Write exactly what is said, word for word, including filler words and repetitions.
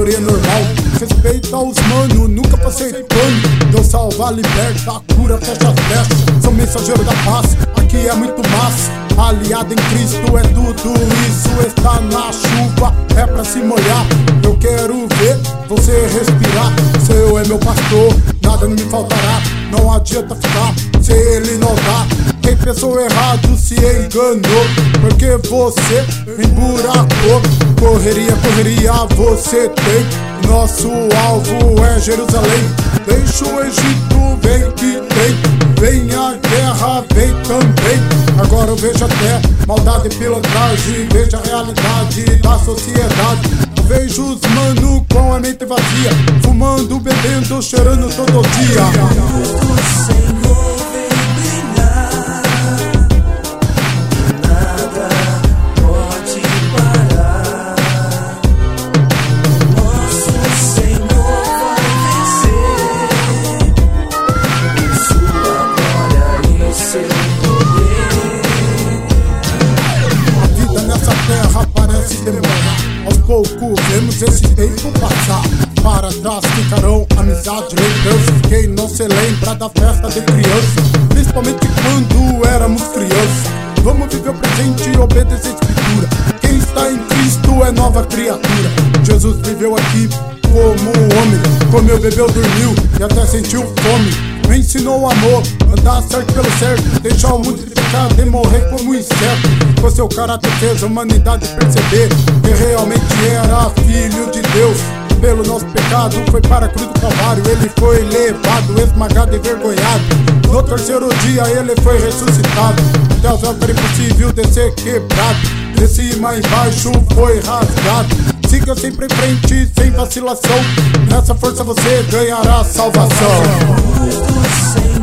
maioria é normal. Respeita os mano, nunca passei pano. Deus salva, liberta, cura, fecha as brechas. Sou mensageiro da paz, aqui é muito massa. Aliado em Cristo é tudo isso. Está na chuva, é pra se molhar. Eu quero ver você respirar. Seu é meu pastor, nada me faltará. Não adianta ficar se ele não dá. Quem pensou errado se enganou, porque você emburacou. Correria, correria você tem. Nosso alvo é Jerusalém. Deixa o Egito, vem que tem. Vem a guerra, vem também. Agora eu vejo até maldade e pilantragem. Vejo a realidade da sociedade. Eu vejo os mano com a mente vazia, fumando, bebendo, cheirando todo dia. O Senhor vem brilhar, nada pode parar. Nosso Senhor vai vencer, sua glória e seu poder. A vida nessa terra parece demorar. Aos poucos vemos esse tempo passar. Para trás ficarão amizade, lembranças. Quem não se lembra da festa de criança, principalmente quando éramos criança. Vamos viver o presente e obedecer a escritura. Quem está em Cristo é nova criatura. Jesus viveu aqui como um homem, comeu, bebeu, dormiu e até sentiu fome. Me ensinou o amor, andar certo pelo certo, deixar o mundo de pecado e morrer como um inseto. Com seu caráter fez a humanidade perceber que realmente era filho de Deus. Pelo nosso pecado foi para a cruz do Calvário. Ele foi levado, esmagado e envergonhado. No terceiro dia ele foi ressuscitado. Até os altares impossível descer quebrado. De cima e embaixo foi rasgado. Siga sempre em frente, sem vacilação. Nessa força você ganhará salvação.